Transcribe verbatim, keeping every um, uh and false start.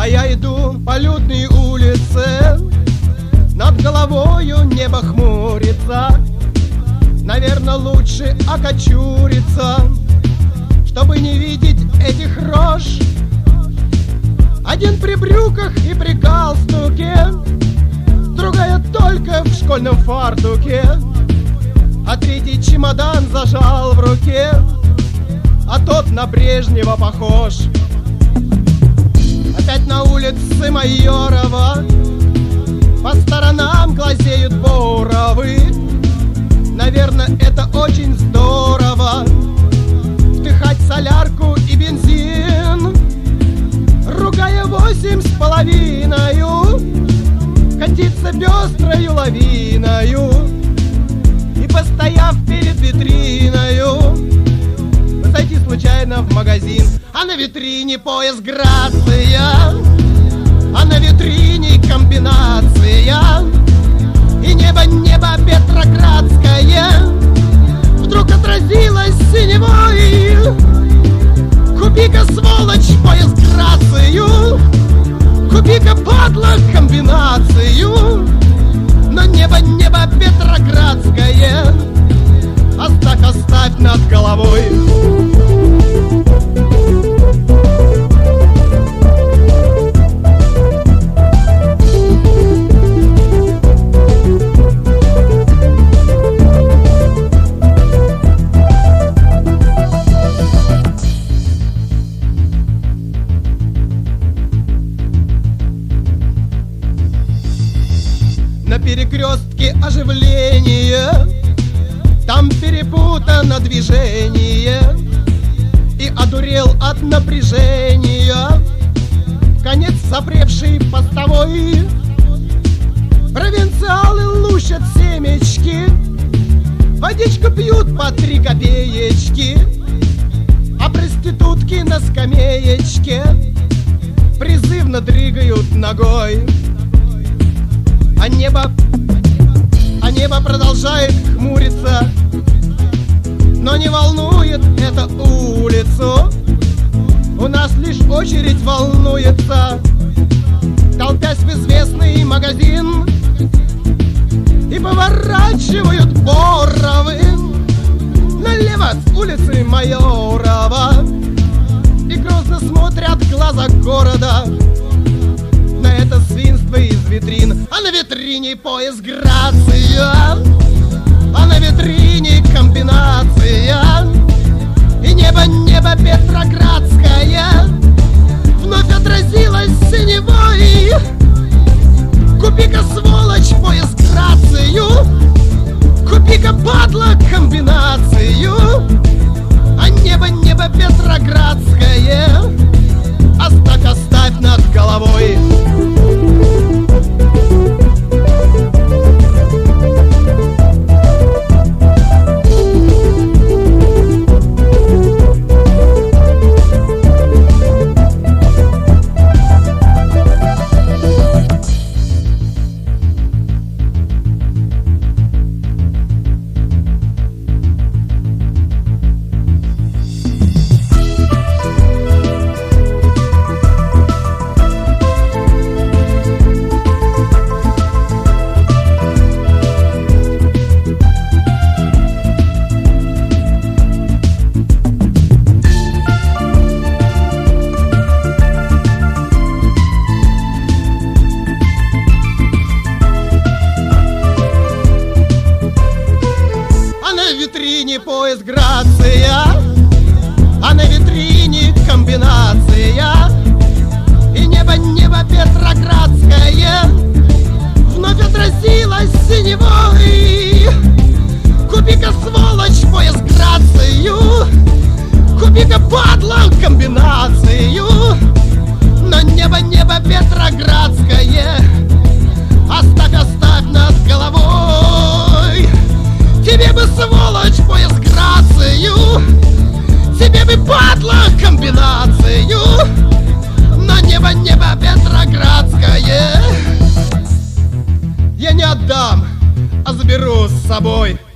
А я иду по людной улице, над головою небо хмурится. Наверное, лучше окочуриться, чтобы не видеть этих рож. Один при брюках и при галстуке, другая только в школьном фартуке, а третий чемодан зажал в руке, а тот на Брежнева похож. Опять на улице Майорова по сторонам глазеют боровы. Наверное, это очень здорово вдыхать солярку и бензин, ругая восемь с половиною, катиться пестрою лавиною и, постояв перед витриною, зайти случайно в магазин. А на витрине пояс Грация, а на витрине комбинация, и небо, небо Петроградское вдруг отразилось синевой. Купи-ка, сволочь, пояс Грацию, купи-ка, падла, комбинацию, но небо, небо Петроградское оставь, оставь над головой. На перекрестке оживление, там перепутано движение, и одурел от напряжения конец сопревший постовой. Провинциалы лущат семечки, водичку пьют по три копеечки, а проститутки на скамеечке призывно дрыгают ногой. А небо, а небо продолжает хмуриться, но не волнует это улицу. У нас лишь очередь волнуется, толпясь в известный магазин, и поворачивают боровы налево с улицы Майорова, и грозно смотрят глаза города на это свинство из витрин. А на витрине пояс Грация, а на витрине комбинация, и небо, небо Петроградское вновь отразилось синевой. Купи-ка, сволочь, пояс Грацию, купи-ка, падла, комбинацию, а небо, небо Петроградское оставь, оставь над головой. Пояс Грация, а на витрине комбинация, и небо, небо Петроградское вновь отразилось синевой. Купи-ка, сволочь, пояс Грацию, купи-ка, падла, комбинацию, но небо, небо Петроградское оставь, оставь над головой. Тебе бы, сволочь, пояс Грацию, тебе бы, падла, комбинацию, но небо, небо Петроградское я не отдам, а заберу с собой.